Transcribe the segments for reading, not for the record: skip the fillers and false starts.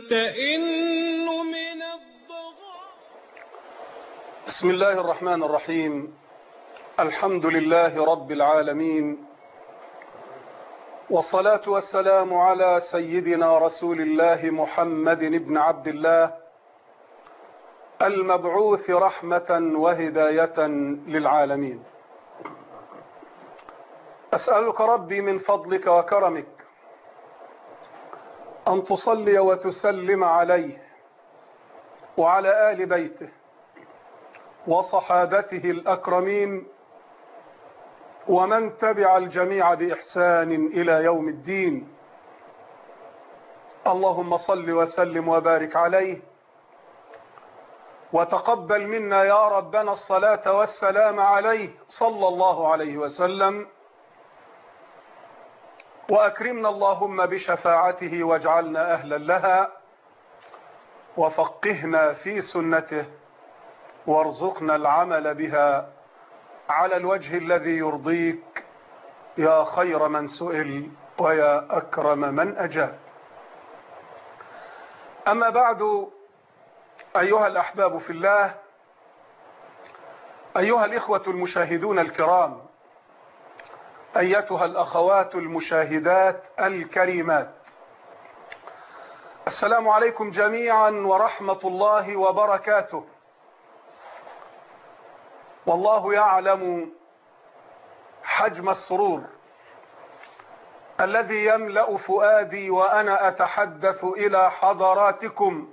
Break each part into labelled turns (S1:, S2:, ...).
S1: تئن من الضغى.
S2: بسم الله الرحمن الرحيم. الحمد لله رب العالمين، والصلاة والسلام على سيدنا رسول الله محمد بن عبد الله المبعوث رحمة وهداية للعالمين. أسألك ربي من فضلك وكرمك أن تصلي وتسلم عليه وعلى آل بيته وصحابته الأكرمين ومن تبع الجميع بإحسان إلى يوم الدين. اللهم صل وسلم وبارك عليه، وتقبل منا يا ربنا الصلاة والسلام عليه صلى الله عليه وسلم، وأكرمنا اللهم بشفاعته واجعلنا أهلا لها، وفقهنا في سنته وارزقنا العمل بها على الوجه الذي يرضيك يا خير من سئل ويا أكرم من أجاب. أما بعد، أيها الأحباب في الله، أيها الإخوة المشاهدون الكرام، أيتها الأخوات المشاهدات الكريمات، السلام عليكم جميعا ورحمة الله وبركاته. والله يعلم حجم السرور الذي يملأ فؤادي وأنا أتحدث إلى حضراتكم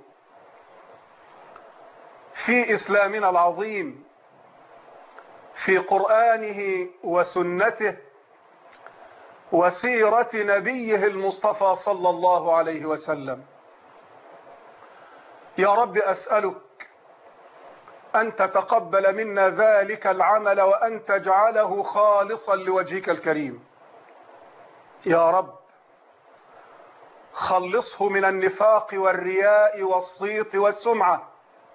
S2: في إسلامنا العظيم، في قرآنه وسنته وسيرة نبيه المصطفى صلى الله عليه وسلم. يا رب أسألك أن تتقبل منا ذلك العمل وأن تجعله خالصا لوجهك الكريم. يا رب خلصه من النفاق والرياء والصيت والسمعة،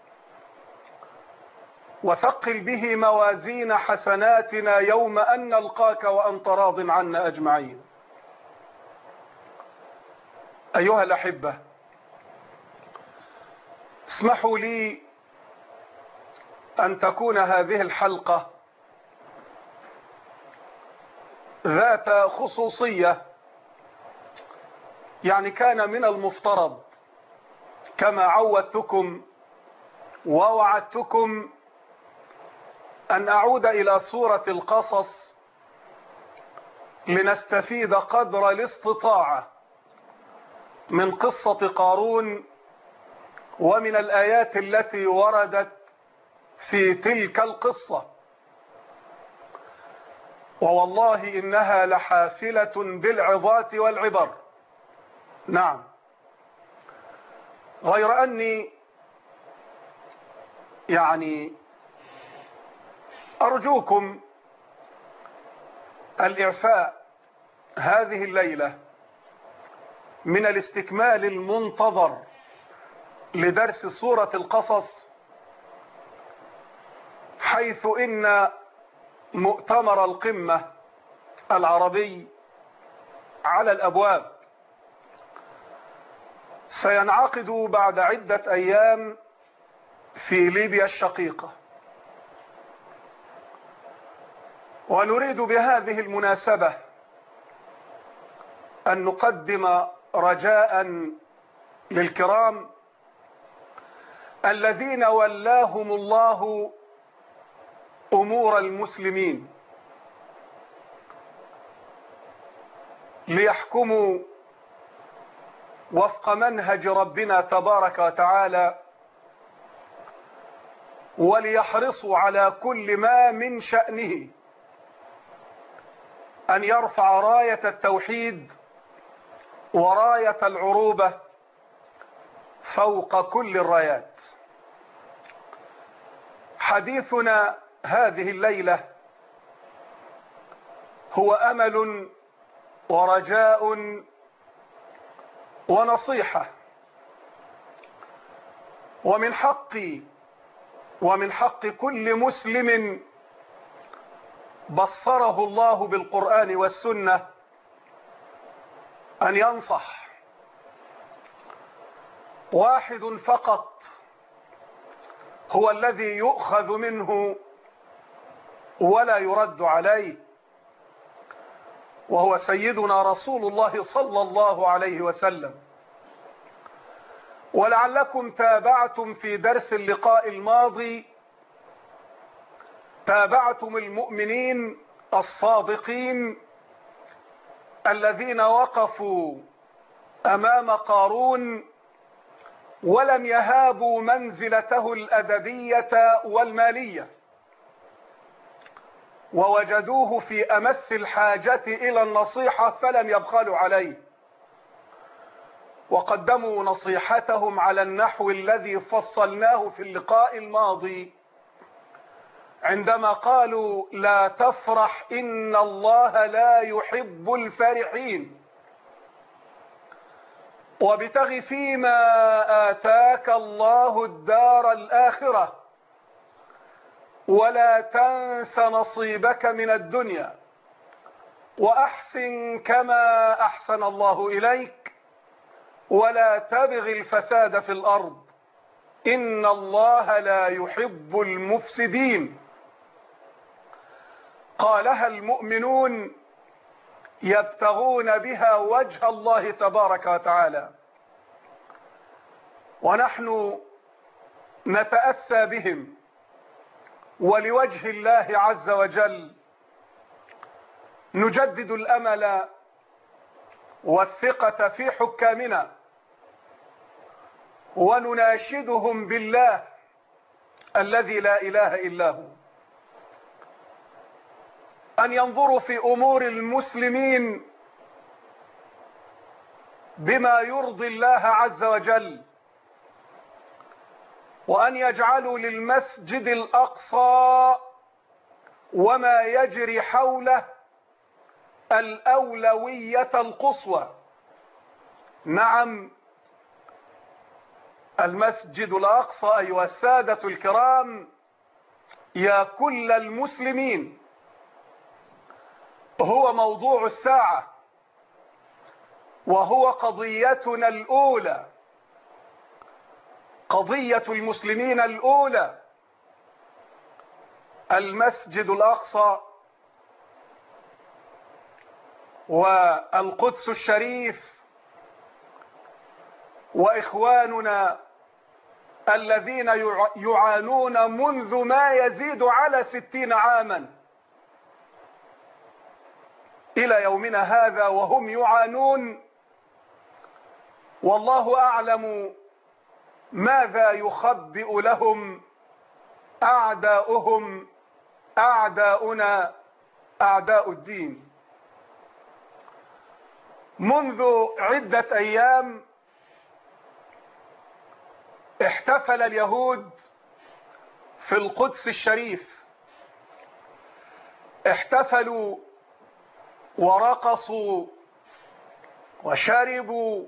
S2: وثقل به موازين حسناتنا يوم أن نلقاك وأنت راض عنا أجمعين. أيها الأحبة، اسمحوا لي أن تكون هذه الحلقة ذات خصوصية. يعني كان من المفترض كما عودتكم ووعدتكم أن أعود إلى سورة القصص لنستفيد قدر الاستطاعة من قصة قارون ومن الآيات التي وردت في تلك القصة، ووالله إنها لحافلة بالعظات والعبر. نعم، غير أني أرجوكم الإعفاء هذه الليلة من الاستكمال المنتظر لدرس سورة القصص، حيث إن مؤتمر القمة العربي على الأبواب سينعقد بعد عدة أيام في ليبيا الشقيقة، ونريد بهذه المناسبة أن نقدم رجاء للكرام الذين ولاهم الله أمور المسلمين ليحكموا وفق منهج ربنا تبارك وتعالى، وليحرصوا على كل ما من شأنه أن يرفع راية التوحيد وراية العروبة فوق كل الرايات. حديثنا هذه الليلة هو أمل ورجاء ونصيحة، ومن حقي ومن حق كل مسلم بصره الله بالقرآن والسنة أن ينصح واحد فقط هو الذي يؤخذ منه ولا يرد عليه، وهو سيدنا رسول الله صلى الله عليه وسلم. ولعلكم تابعتم في درس اللقاء الماضي، تابعتم المؤمنين الصادقين الذين وقفوا أمام قارون ولم يهابوا منزلته الأدبية والمالية، ووجدوه في أمس الحاجة إلى النصيحة فلم يبخلوا عليه، وقدموا نصيحتهم على النحو الذي فصلناه في اللقاء الماضي عندما قالوا: لا تفرح إن الله لا يحب الفرحين، وابتغ فيما آتاك الله الدار الآخرة ولا تنس نصيبك من الدنيا وأحسن كما أحسن الله إليك ولا تبغ الفساد في الأرض إن الله لا يحب المفسدين. قالها المؤمنون يبتغون بها وجه الله تبارك وتعالى، ونحن نتأسى بهم ولوجه الله عز وجل نجدد الأمل والثقة في حكامنا، ونناشدهم بالله الذي لا إله إلا هو أن ينظروا في أمور المسلمين بما يرضي الله عز وجل، وأن يجعلوا للمسجد الأقصى وما يجري حوله الأولوية القصوى. نعم، المسجد الأقصى أيها السادة الكرام يا كل المسلمين هو موضوع الساعة، وهو قضيتنا الأولى، قضية المسلمين الأولى. المسجد الأقصى والقدس الشريف، وإخواننا الذين يعانون منذ ما يزيد على 60 عاما إلى يومنا هذا وهم يعانون، والله أعلم ماذا يخبئ لهم أعداؤهم، أعداؤنا، أعداء الدين. منذ عدة أيام احتفل اليهود في القدس الشريف، احتفلوا ورقصوا وشربوا،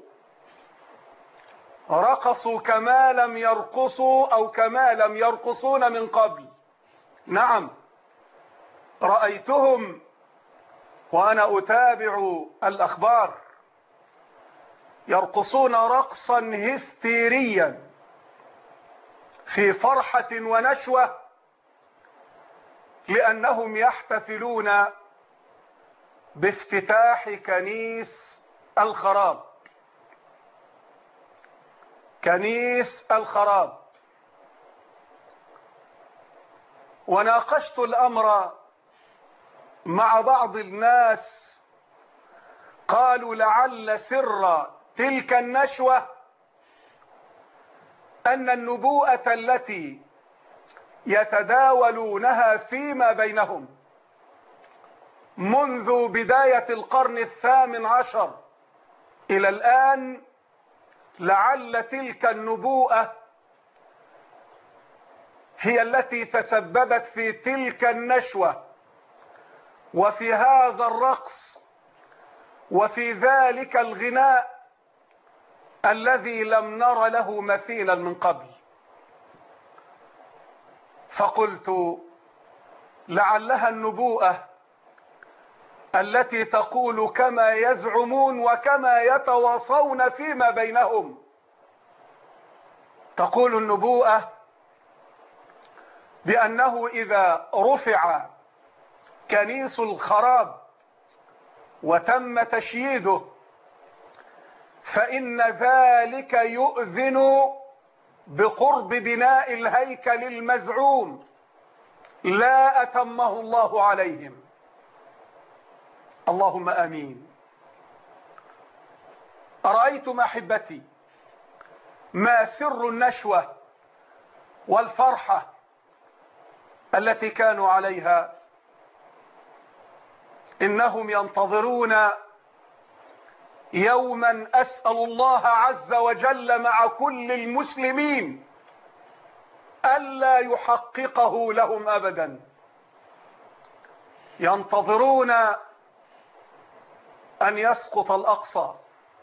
S2: رقصوا كما لم يرقصوا أو كما لم يرقصون من قبل. نعم، رأيتهم وأنا أتابع الأخبار يرقصون رقصا هستيريا في فرحة ونشوة، لأنهم يحتفلون بافتتاح كنيس الخراب، كنيس الخراب. وناقشت الأمر مع بعض الناس، قالوا لعل سر تلك النشوة أن النبوءة التي يتداولونها فيما بينهم منذ بداية القرن 18 إلى الآن، لعل تلك النبوءة هي التي تسببت في تلك النشوة وفي هذا الرقص وفي ذلك الغناء الذي لم نر له مثيلا من قبل. فقلت لعلها النبوءة التي تقول كما يزعمون وكما يتواصون فيما بينهم تقول النبوءة بأنه إذا رفع كنيس الخراب وتم تشييده فإن ذلك يؤذن بقرب بناء الهيكل المزعوم لا أتمه الله عليهم. اللهم آمين. أرأيتم أحبتي ما سر النشوة والفرحة التي كانوا عليها؟ إنهم ينتظرون يوما أسأل الله عز وجل مع كل المسلمين ألا يحققه لهم أبدا. ينتظرون أن يسقط الأقصى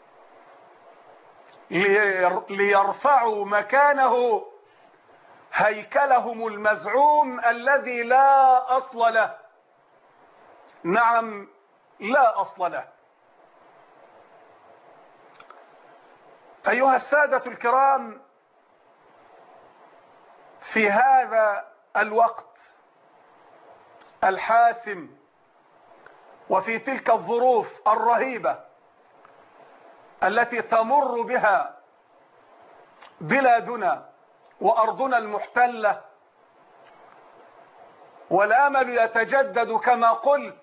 S2: ليرفعوا مكانه هيكلهم المزعوم الذي لا أصل له. نعم، لا أصل له. أيها السادة الكرام، في هذا الوقت الحاسم وفي تلك الظروف الرهيبة التي تمر بها بلادنا وأرضنا المحتلة، والأمل يتجدد كما قلت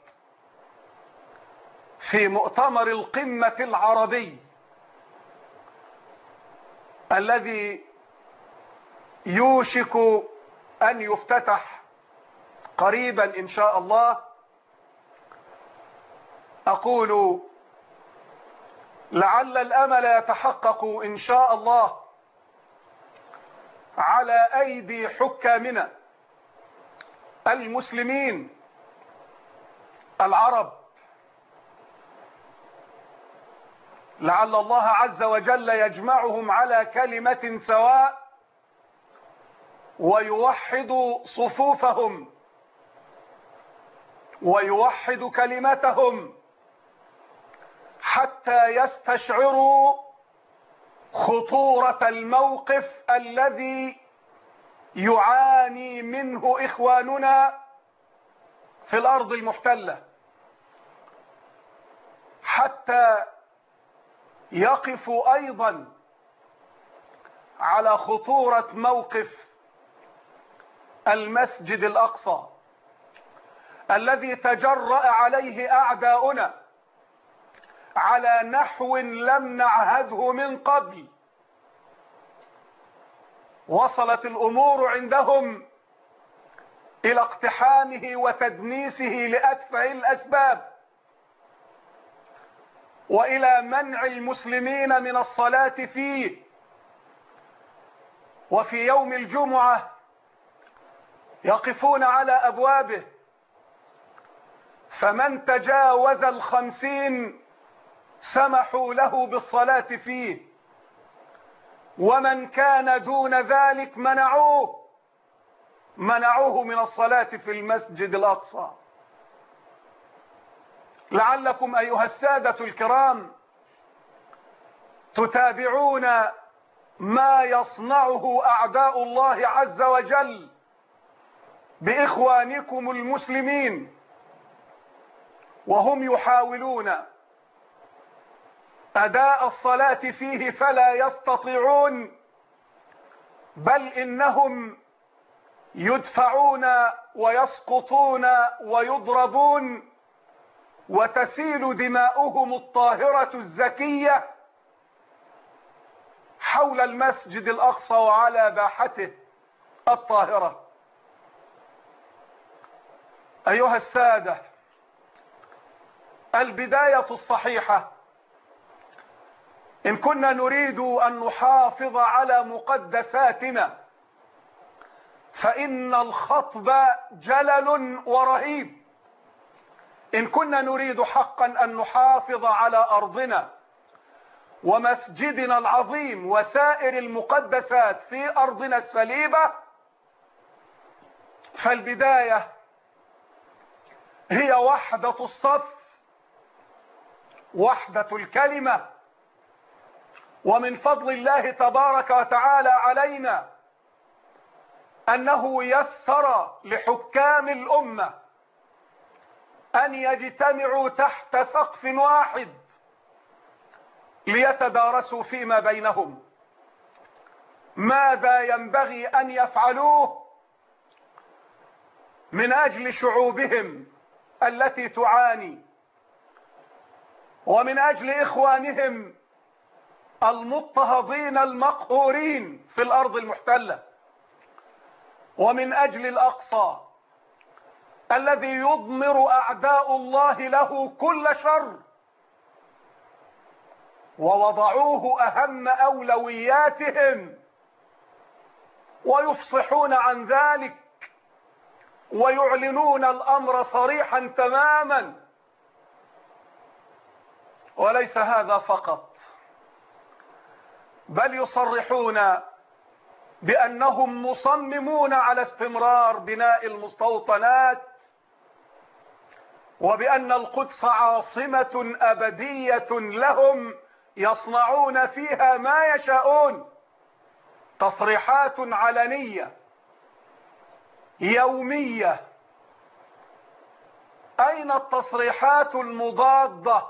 S2: في مؤتمر القمة العربي الذي يوشك أن يفتتح قريبا إن شاء الله. أقول لعل الأمل يتحقق إن شاء الله على أيدي حكامنا المسلمين العرب. لعل الله عز وجل يجمعهم على كلمة سواء ويوحد صفوفهم ويوحد كلمتهم حتى يستشعروا خطورة الموقف الذي يعاني منه إخواننا في الأرض المحتلة، حتى يقفوا أيضا على خطورة موقف المسجد الأقصى الذي تجرأ عليه أعداؤنا على نحو لم نعهده من قبل. وصلت الأمور عندهم إلى اقتحامه وتدنيسه لأتفه الأسباب، وإلى منع المسلمين من الصلاة فيه. وفي يوم الجمعة يقفون على أبوابه، فمن تجاوز 50 سمحوا له بالصلاة فيه، ومن كان دون ذلك منعوه من الصلاة في المسجد الأقصى. لعلكم أيها السادة الكرام تتابعون ما يصنعه أعداء الله عز وجل بإخوانكم المسلمين، وهم يحاولون أداء الصلاة فيه فلا يستطيعون، بل إنهم يدفعون ويسقطون ويضربون وتسيل دماؤهم الطاهرة الزكية حول المسجد الأقصى وعلى باحته الطاهرة. أيها السادة، البداية الصحيحة إن كنا نريد أن نحافظ على مقدساتنا فإن الخطب جلل ورهيب. إن كنا نريد حقا أن نحافظ على أرضنا ومسجدنا العظيم وسائر المقدسات في أرضنا السليبة، فالبداية هي وحدة الصف، وحدة الكلمة، ومن فضل الله تبارك وتعالى علينا أنه يسر لحكام الأمة أن يجتمعوا تحت سقف واحد ليتدارسوا فيما بينهم ماذا ينبغي أن يفعلوه من أجل شعوبهم التي تعاني، ومن أجل إخوانهم المضطهدين المقهورين في الأرض المحتلة، ومن أجل الأقصى الذي يضمر أعداء الله له كل شر، ووضعوه أهم أولوياتهم ويفصحون عن ذلك ويعلنون الأمر صريحا تماما. وليس هذا فقط، بل يصرحون بأنهم مصممون على استمرار بناء المستوطنات، وبأن القدس عاصمة أبدية لهم يصنعون فيها ما يشاءون. تصريحات علنية يومية. أين التصريحات المضادة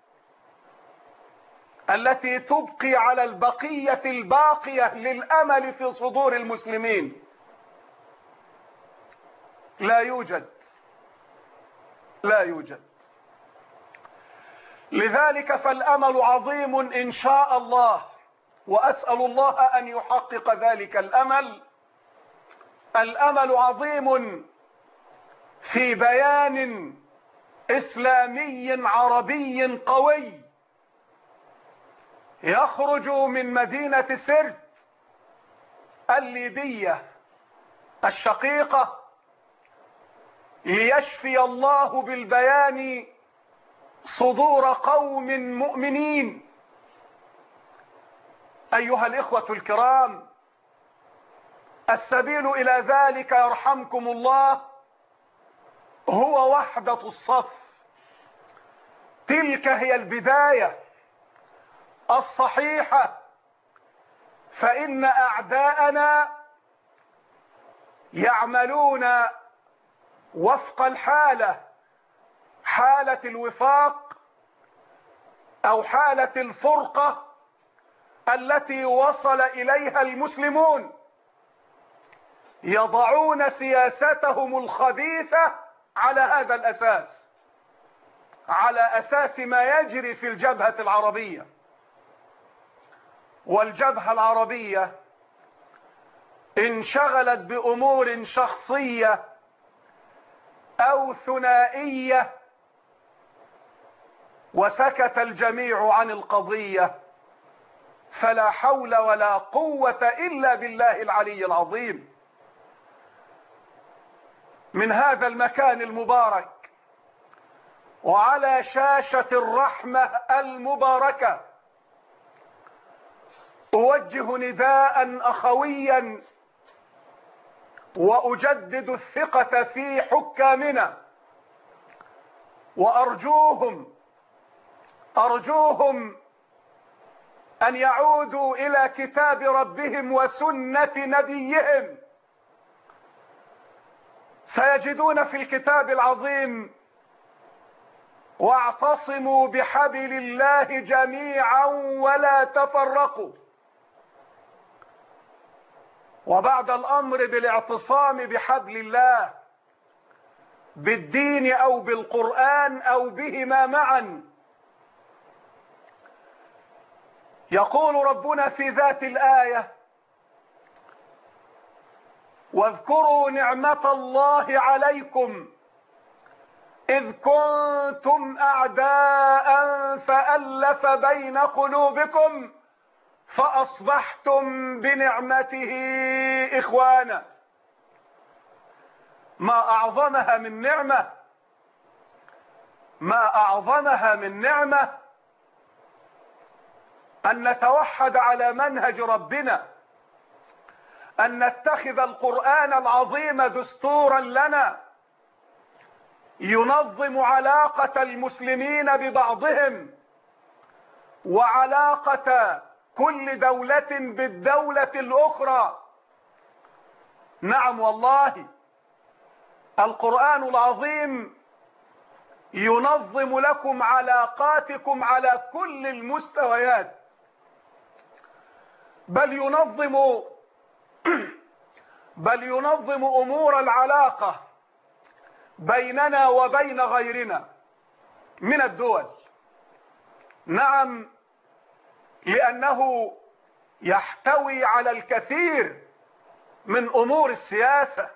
S2: التي تبقي على البقية الباقية للأمل في صدور المسلمين؟ لا يوجد، لا يوجد. لذلك فالأمل عظيم إن شاء الله، وأسأل الله أن يحقق ذلك الأمل. الأمل عظيم في بيان إسلامي عربي قوي يخرج من مدينة سرت الليبية الشقيقة ليشفي الله بالبيان صدور قوم مؤمنين. أيها الإخوة الكرام، السبيل إلى ذلك يرحمكم الله هو وحدة الصف. تلك هي البداية الصحيحة، فإن أعداءنا يعملون وفق الحالة، حالة الوفاق أو حالة الفرقة التي وصل إليها المسلمون. يضعون سياستهم الخبيثة على هذا الأساس، على أساس ما يجري في الجبهة العربية. والجبهة العربية انشغلت بأمور شخصية أو ثنائية وسكت الجميع عن القضية، فلا حول ولا قوة إلا بالله العلي العظيم. من هذا المكان المبارك وعلى شاشة الرحمة المباركة أوجه نداء أخويا وأجدد الثقة في حكامنا، وأرجوهم أن يعودوا إلى كتاب ربهم وسنة نبيهم. سيجدون في الكتاب العظيم: واعتصموا بحبل الله جميعا ولا تفرقوا. وبعد الأمر بالاعتصام بحبل الله بالدين أو بالقرآن أو بهما معا، يقول ربنا في ذات الآية: واذكروا نعمة الله عليكم إذ كنتم أعداء فألف بين قلوبكم فأصبحتم بنعمته إخوانا. ما أعظمها من نعمة، ما أعظمها من نعمة أن نتوحد على منهج ربنا، أن نتخذ القرآن العظيم دستورا لنا ينظم علاقة المسلمين ببعضهم وعلاقة كل دولة بالدولة الأخرى. نعم والله، القرآن العظيم ينظم لكم علاقاتكم على كل المستويات، بل ينظم أمور العلاقة بيننا وبين غيرنا من الدول. نعم، لأنه يحتوي على الكثير من أمور السياسة،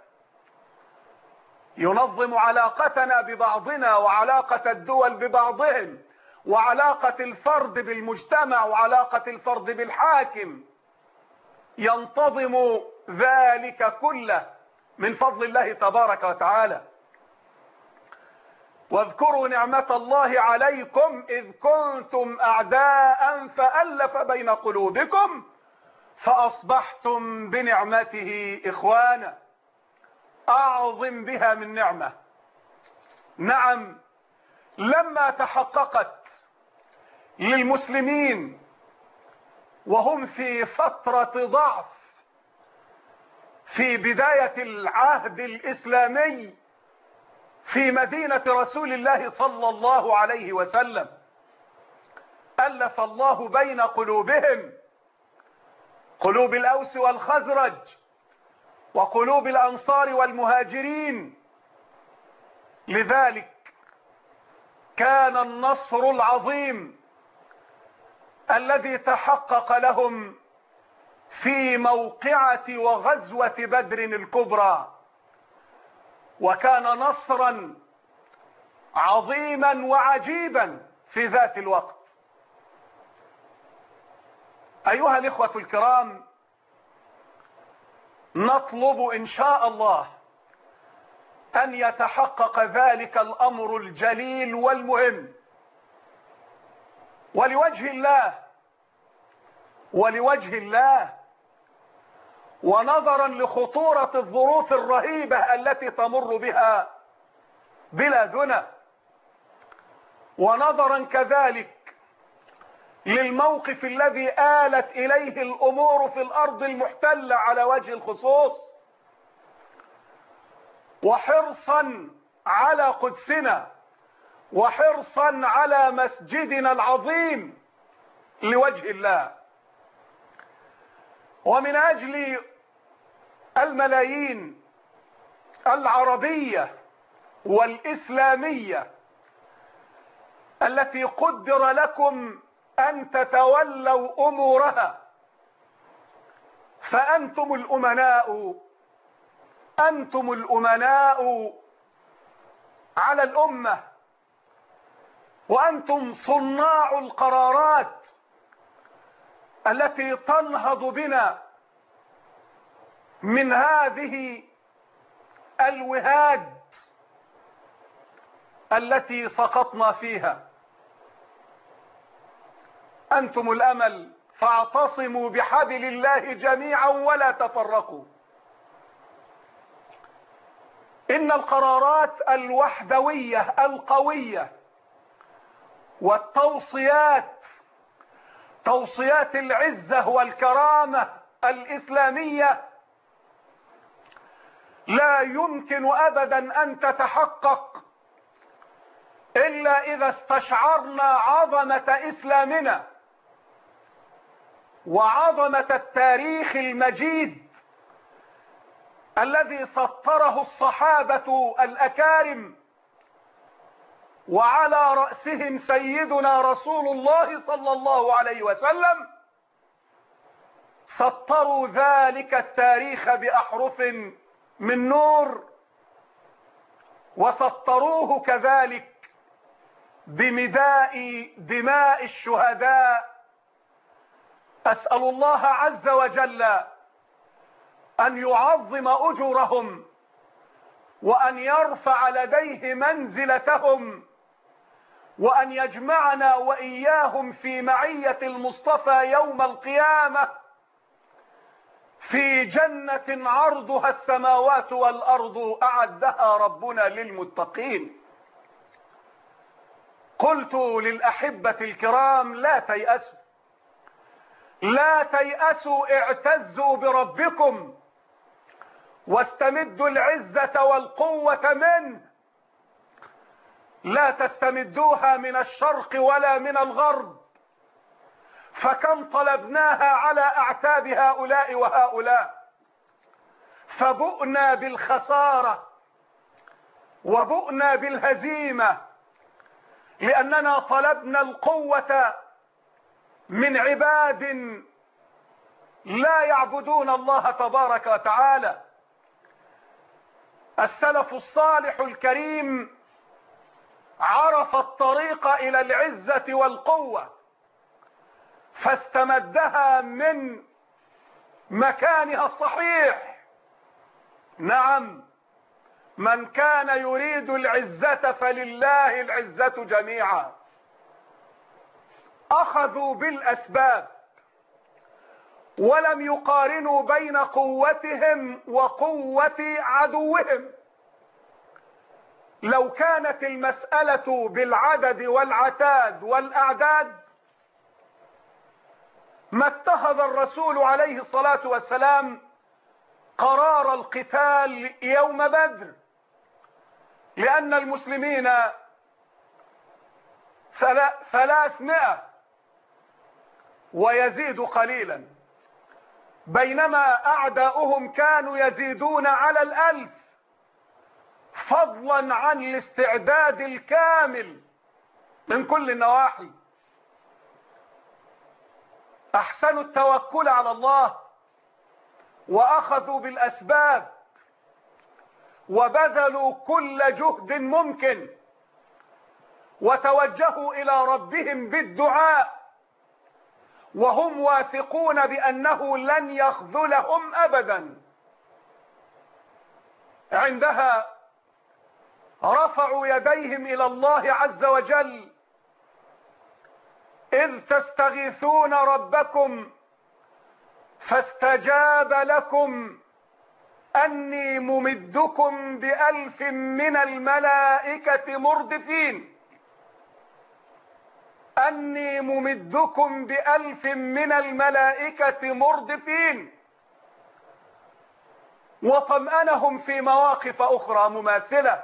S2: ينظم علاقتنا ببعضنا وعلاقة الدول ببعضهم وعلاقة الفرد بالمجتمع وعلاقة الفرد بالحاكم، ينتظم ذلك كله من فضل الله تبارك وتعالى. واذكروا نعمة الله عليكم إذ كنتم أعداء فألف بين قلوبكم فأصبحتم بنعمته إخوانا. أعظم بها من نعمة. نعم، لما تحققت للمسلمين وهم في فترة ضعف في بداية العهد الإسلامي في مدينة رسول الله صلى الله عليه وسلم، ألف الله بين قلوبهم، قلوب الأوس والخزرج وقلوب الأنصار والمهاجرين. لذلك كان النصر العظيم الذي تحقق لهم في موقعة وغزوة بدر الكبرى، وكان نصرا عظيما وعجيبا في ذات الوقت. أيها الإخوة الكرام، نطلب إن شاء الله أن يتحقق ذلك الأمر الجليل والمهم، ولوجه الله ونظرا لخطورة الظروف الرهيبة التي تمر بها بلادنا، ونظرا كذلك للموقف الذي آلت إليه الأمور في الأرض المحتلة على وجه الخصوص، وحرصا على قدسنا وحرصا على مسجدنا العظيم لوجه الله، ومن أجل الملايين العربية والإسلامية التي قدر لكم أن تتولوا أمورها، فأنتم الأمناء على الأمة، وأنتم صناع القرارات التي تنهض بنا من هذه الوهاد التي سقطنا فيها. أنتم الأمل، فاعتصموا بحبل الله جميعا ولا تفرقوا. إن القرارات الوحدوية القوية والتوصيات، توصيات العزة والكرامة الإسلامية، لا يمكن أبدا أن تتحقق إلا إذا استشعرنا عظمة إسلامنا وعظمة التاريخ المجيد الذي سطره الصحابة الأكارم، وعلى رأسهم سيدنا رسول الله صلى الله عليه وسلم. سطروا ذلك التاريخ بأحرف من نور، وسطروه كذلك بمداء دماء الشهداء. أسأل الله عز وجل أن يعظم أجورهم وأن يرفع لديه منزلتهم، وأن يجمعنا وإياهم في معية المصطفى يوم القيامة في جنة عرضها السماوات والأرض أعدها ربنا للمتقين. قلت للأحبة الكرام: لا تيأسوا، لا تيأسوا، اعتزوا بربكم واستمدوا العزة والقوة منه، لا تستمدوها من الشرق ولا من الغرب، فكم طلبناها على أعتاب هؤلاء وهؤلاء، فبؤنا بالخسارة وبؤنا بالهزيمة، لأننا طلبنا القوة من عباد لا يعبدون الله تبارك وتعالى. السلف الصالح الكريم عرف الطريق إلى العزة والقوة فاستمدها من مكانها الصحيح. نعم، من كان يريد العزة فلله العزة جميعا. أخذوا بالأسباب ولم يقارنوا بين قوتهم وقوة عدوهم. لو كانت المسألة بالعدد والعتاد والأعداد ما اتخذ الرسول عليه الصلاة والسلام قرار القتال يوم بدر، لأن المسلمين 300 ويزيد قليلا، بينما أعداؤهم كانوا يزيدون على 1000، فضلا عن الاستعداد الكامل من كل النواحي. أحسنوا التوكل على الله وأخذوا بالأسباب وبذلوا كل جهد ممكن وتوجهوا إلى ربهم بالدعاء، وهم واثقون بأنه لن يخذلهم أبدا. عندها رفعوا يديهم إلى الله عز وجل: إذ تستغيثون ربكم فاستجاب لكم أني ممدكم ب1000 من الملائكة مردفين، أني ممدكم ب1000 من الملائكة مردفين. وطمأنهم في مواقف أخرى مماثلة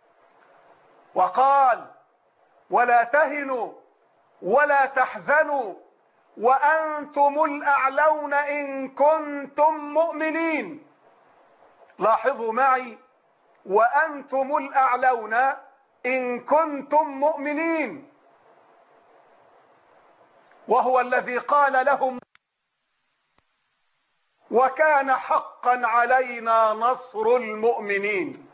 S2: وقال: ولا تهنوا ولا تحزنوا وأنتم الأعلون إن كنتم مؤمنين. لاحظوا معي: وأنتم الأعلون إن كنتم مؤمنين. وهو الذي قال لهم: وكان حقا علينا نصر المؤمنين.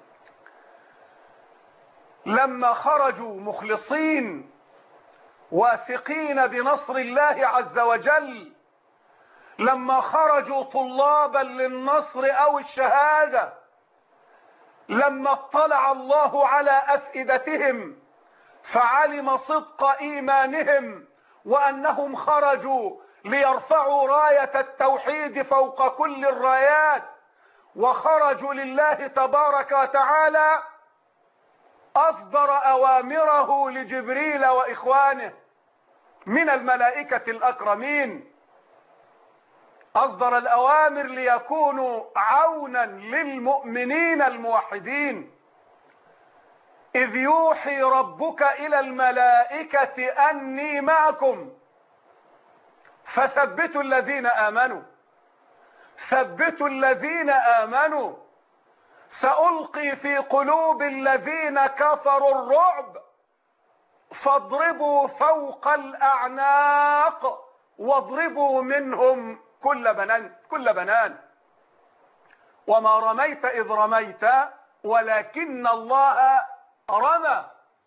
S2: لما خرجوا مخلصين واثقين بنصر الله عز وجل، لما خرجوا طلابا للنصر أو الشهادة، لما اطلع الله على أفئدتهم فعلم صدق إيمانهم وأنهم خرجوا ليرفعوا راية التوحيد فوق كل الرايات، وخرجوا لله تبارك وتعالى، أصدر أوامره لجبريل وإخوانه من الملائكة الأكرمين. أصدر الأوامر ليكونوا عونا للمؤمنين الموحدين. إذ يوحي ربك إلى الملائكة أني معكم فثبتوا الذين آمنوا، ثبتوا الذين آمنوا، سألقي في قلوب الذين كفروا الرعب فاضربوا فوق الأعناق واضربوا منهم كل بنان. وما رميت إذ رميت ولكن الله رمى.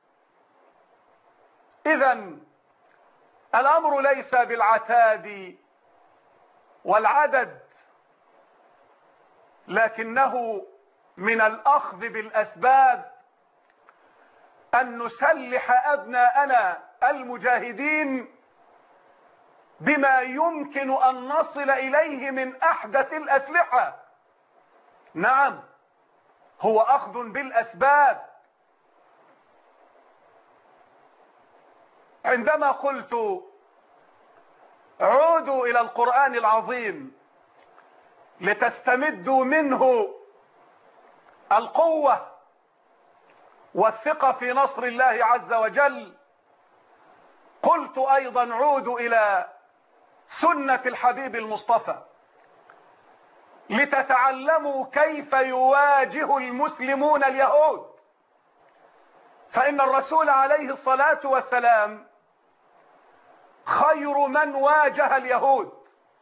S2: إذن الأمر ليس بالعتاد والعدد، لكنه من الأخذ بالأسباب أن نسلح أبناءنا المجاهدين بما يمكن أن نصل إليه من أحدث الأسلحة. نعم، هو أخذ بالأسباب. عندما قلت عودوا إلى القرآن العظيم لتستمدوا منه القوة والثقة في نصر الله عز وجل. قلت أيضا عودوا إلى سنة الحبيب المصطفى لتتعلموا كيف يواجه المسلمون اليهود، فإن الرسول عليه الصلاة والسلام خير من واجه اليهود،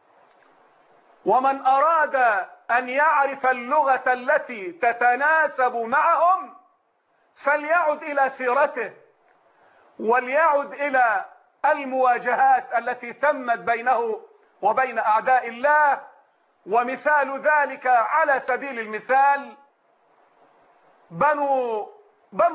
S2: ومن أراد أن يعرف اللغة التي تتناسب معهم فليعد إلى سيرته وليعد إلى المواجهات التي تمت بينه وبين أعداء الله. ومثال ذلك على سبيل المثال بنو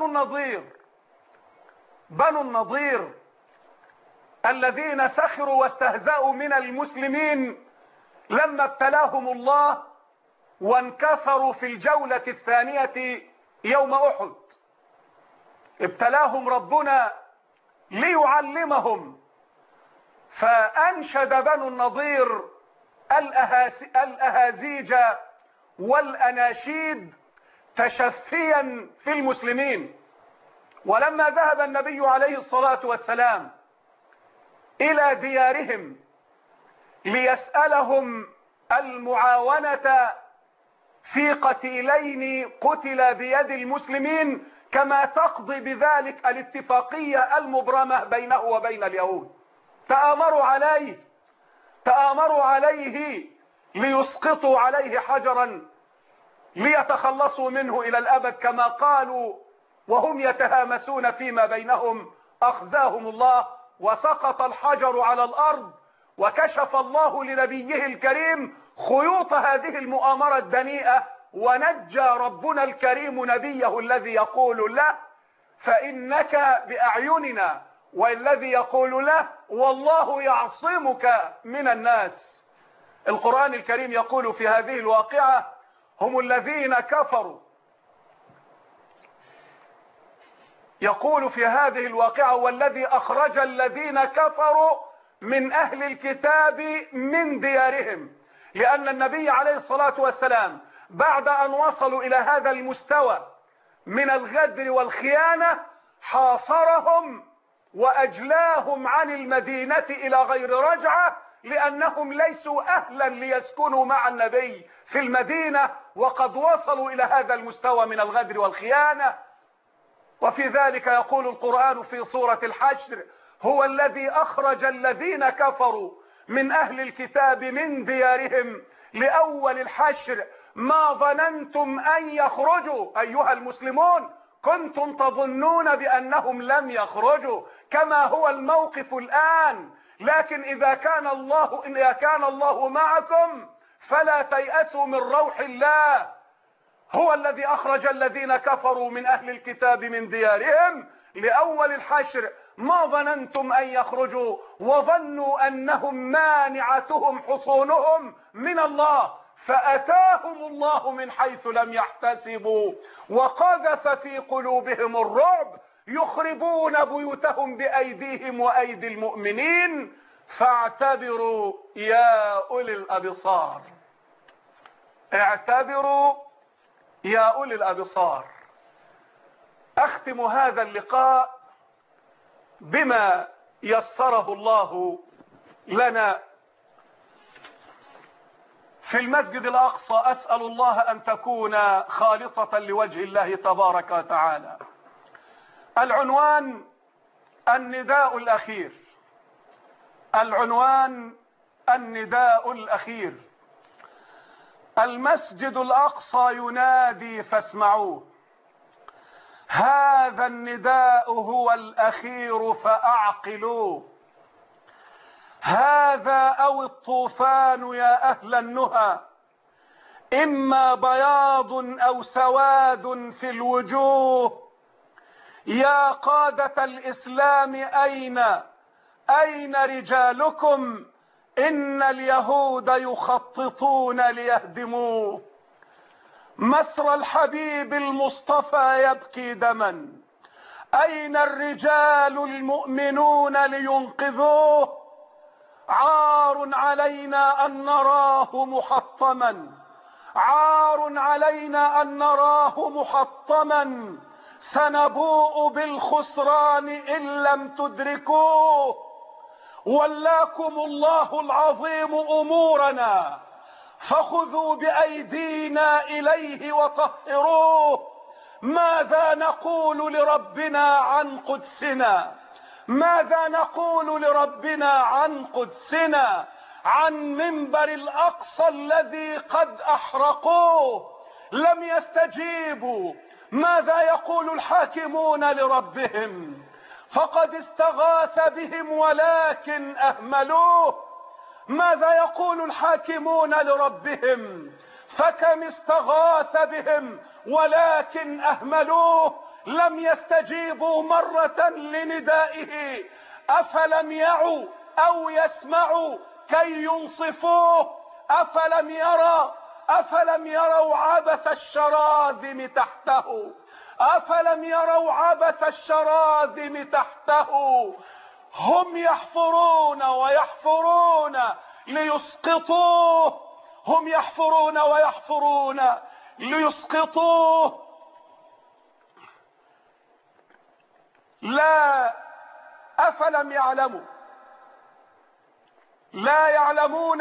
S2: النضير الذين سخروا واستهزأوا من المسلمين لما ابتلاهم الله وانكسروا في الجولة الثانية يوم أحد. ابتلاهم ربنا ليعلمهم، فأنشد بنو النضير الأهازيج والأناشيد تشفيا في المسلمين. ولما ذهب النبي عليه الصلاة والسلام إلى ديارهم ليسألهم المعاونة في قتيلين قتل بيد المسلمين كما تقضي بذلك الاتفاقية المبرمة بينه وبين اليهود، تآمروا عليه ليسقطوا عليه حجرا ليتخلصوا منه إلى الأبد كما قالوا وهم يتهامسون فيما بينهم. أخزاهم الله وسقط الحجر على الأرض، وكشف الله لنبيه الكريم خيوط هذه المؤامرة الدنيئة، ونجى ربنا الكريم نبيه الذي يقول له فإنك بأعيننا، والذي يقول له والله يعصمك من الناس. القرآن الكريم يقول في هذه الواقعة هم الذين كفروا، يقول في هذه الواقعة والذي أخرج الذين كفروا من أهل الكتاب من ديارهم، لأن النبي عليه الصلاة والسلام بعد أن وصلوا إلى هذا المستوى من الغدر والخيانة حاصرهم وأجلاهم عن المدينة إلى غير رجعة، لأنهم ليسوا أهلا ليسكنوا مع النبي في المدينة وقد وصلوا إلى هذا المستوى من الغدر والخيانة. وفي ذلك يقول القرآن في سورة الحشر هو الذي أخرج الذين كفروا من أهل الكتاب من ديارهم لأول الحشر ما ظننتم أن يخرجوا. أيها المسلمون كنتم تظنون بأنهم لم يخرجوا كما هو الموقف الآن، لكن إذا كان الله معكم فلا تيأسوا من روح الله. هو الذي أخرج الذين كفروا من أهل الكتاب من ديارهم لأول الحشر ما ظننتم أن يخرجوا وظنوا أنهم مانعتهم حصونهم من الله فأتاهم الله من حيث لم يحتسبوا وقذف في قلوبهم الرعب يخربون بيوتهم بأيديهم وأيدي المؤمنين فاعتبروا يا أولي الأبصار. اعتبروا يا أولي الأبصار. أختم هذا اللقاء بما يسره الله لنا في المسجد الأقصى. أسأل الله أن تكون خالصة لوجه الله تبارك وتعالى. العنوان النداء الأخير. العنوان النداء الأخير. المسجد الأقصى ينادي فاسمعوه. هذا النداء هو الأخير فأعقلوه. هذا أو الطوفان يا أهل النهى، إما بياض أو سواد في الوجوه. يا قادة الإسلام أين رجالكم؟ إن اليهود يخططون ليهدموه. مصر الحبيب المصطفى يبكي دما، أين الرجال المؤمنون لينقذوه؟ عار علينا أن نراه محطما، عار علينا أن نراه محطما، سنبوء بالخسران إن لم تدركوه. ولاكم الله العظيم أمورنا، فخذوا بأيدينا إليه وطهروه. ماذا نقول لربنا عن قدسنا؟ ماذا نقول لربنا عن قدسنا؟ عن منبر الأقصى الذي قد أحرقوه لم يستجيبوا. ماذا يقول الحاكمون لربهم؟ فقد استغاث بهم ولكن أهملوه. ماذا يقول الحاكمون لربهم؟ فكم استغاث بهم ولكن أهملوه، لم يستجيبوا مرة لندائه. أفلم يعوا أو يسمعوا كي ينصفوه؟ أفلم يروا عبث الشراذم تحته؟ أفلم يروا عبث الشراذم تحته؟ هم يحفرون ويحفرون ليسقطوه، هم يحفرون ويحفرون ليسقطوه. لا، أفلم يعلموا؟ لا يعلمون؟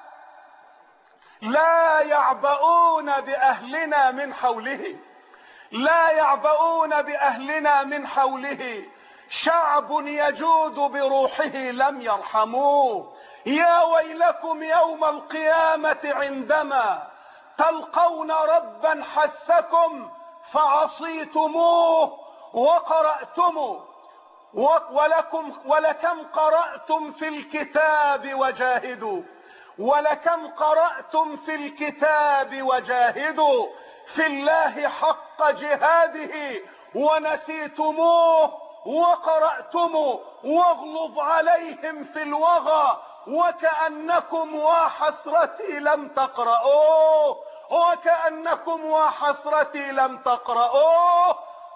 S2: لا يعبؤون بأهلنا من حوله، لا يعبؤون بأهلنا من حوله. شعب يجود بروحه لم يرحموه. يا ويلكم يوم القيامة عندما تلقون ربا حثكم فعصيتموه وقرأتموه. ولكم قرأتم في الكتاب وجاهدوا، ولكم قرأتم في الكتاب وجاهدوا في الله حق جهاده ونسيتموه وقرأتم واغلظ عليهم في الوغى وكأنكم وحسرتي لم تقرأوه، وكأنكم وحسرتي لم تقرأوه.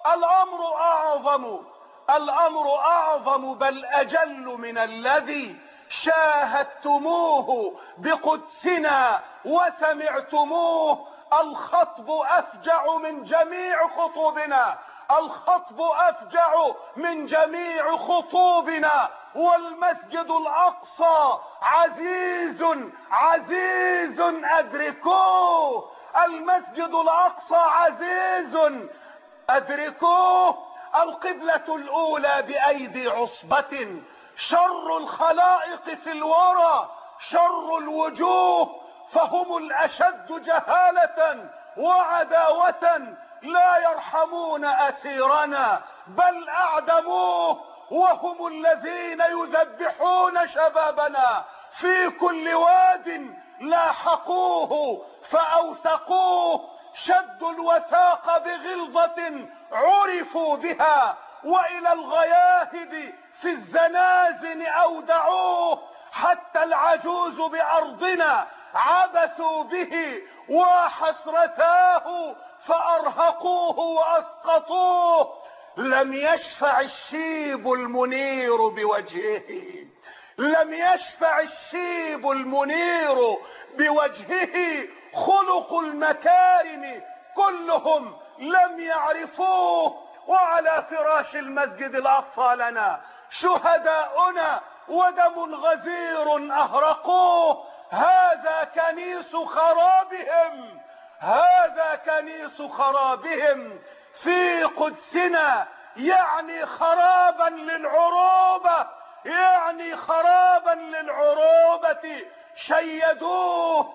S2: الأمر أعظم بل أجل من الذي شاهدتموه بقدسنا وسمعتموه. الخطب أفجع من جميع خطوبنا، الخطب أفجع من جميع خطوبنا. والمسجد الأقصى عزيز عزيز أدركوه، المسجد الأقصى عزيز أدركوه. القبلة الأولى بأيدي عصبة، شر الخلائق في الورى شر الوجوه، فهم الأشد جهالة وعداوة، لا يرحمون أسيرنا بل أعدموه. وهم الذين يذبحون شبابنا في كل واد، لاحقوه فأوثقوه. شدوا الوثاق بغلظة عرفوا بها، وإلى الغياهب في الزنازن أودعوه. حتى العجوز بأرضنا عبثوا به وحسرتاه فأرهقوه وأسقطوه. لم يشفع الشيب المنير بوجهه، لم يشفع الشيب المنير بوجهه. خلق المكارم كلهم لم يعرفوه. وعلى فراش المسجد الأقصى لنا شهداؤنا ودم غزير أهرقوه. هذا كنيس خرابهم، هذا كنيس خرابهم في قدسنا. يعني خرابا للعروبة، يعني خرابا للعروبة. شيدوه،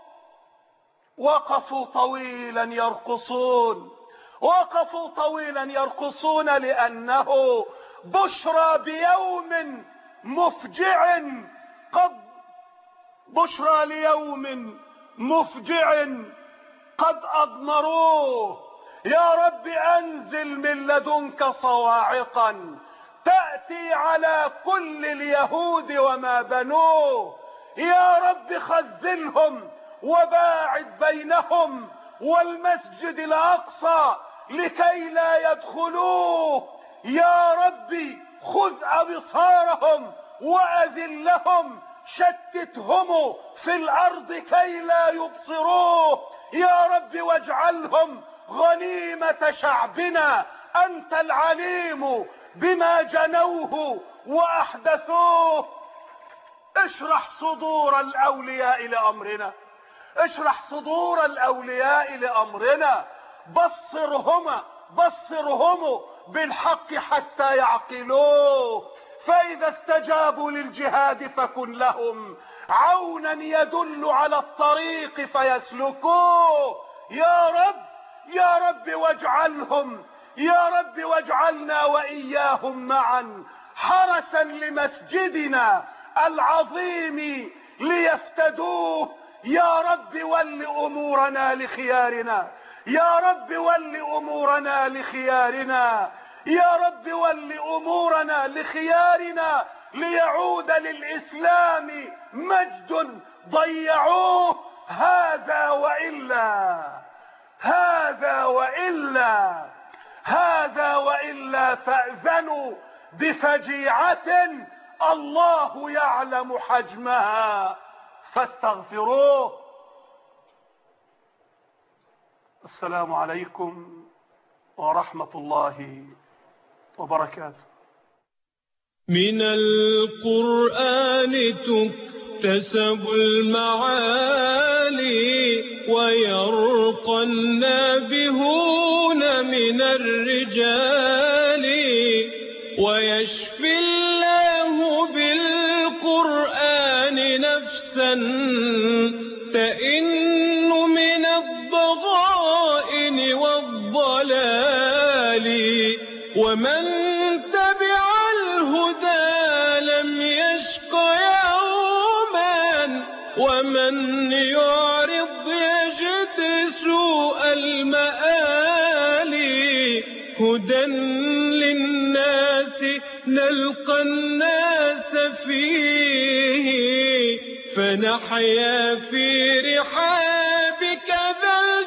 S2: وقفوا طويلا يرقصون، وقفوا طويلا يرقصون لأنه بشرى بيوم مفجع بشرى ليوم مفجع قد أضمروه. يا رب أنزل من لدنك صواعقا تأتي على كل اليهود وما بنوه. يا رب خزلهم وباعد بينهم والمسجد الأقصى لكي لا يدخلوه. يا رب خذ أبصارهم وأذلهم شتتهم في الأرض كي لا يبصروه يا رب، واجعلهم غنيمة شعبنا، أنت العليم بما جنوه وأحدثوه. اشرح صدور الأولياء لأمرنا، اشرح صدور الأولياء لأمرنا، بصرهم بالحق حتى يعقلوه، فإذا استجابوا للجهاد فكن لهم عونا يدل على الطريق فيسلكوه. يا رب واجعلهم، يا رب واجعلنا وإياهم معا حرسا لمسجدنا العظيم ليفتدوه. يا رب ول أمورنا لخيارنا، يا رب ول أمورنا لخيارنا، يا رب ول أمورنا لخيارنا، ليعود للإسلام مجد ضيعوه. هذا وإلا فأذنوا بفجيعة الله يعلم حجمها فاستغفروه. السلام عليكم ورحمة الله وبركاته.
S1: من القرآن تكتسب المعالي ويرقى النابهون من الرجال، ويشفي الله بالقرآن نفسا تئن من الضغائن والضلال، ومن تبع الهدى لم يشق يوما، ومن يعرض يجد سوء المآل. هدى للناس نلقى الناس فيه، فنحيا في رحابك ذا